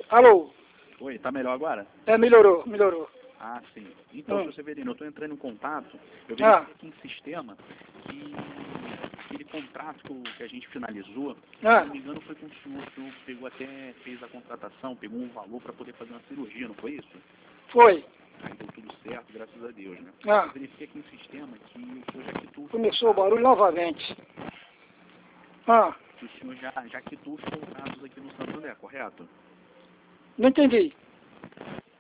Alô? Oi, tá melhor agora? Melhorou. Ah, sim. Então, seu Severino, eu estou entrando em contato, eu verifiquei aqui em sistema que aquele contrato que a gente finalizou, se não me engano, foi com o senhor pegou até, fez a contratação, pegou um valor para poder fazer uma cirurgia, não foi isso? Foi. Aí deu tudo certo, graças a Deus, né? Eu verifiquei aqui em sistema que o senhor já quitou... Começou o barulho novamente. Que o senhor já quitou os contratos aqui no Santo André, correto? Não entendi.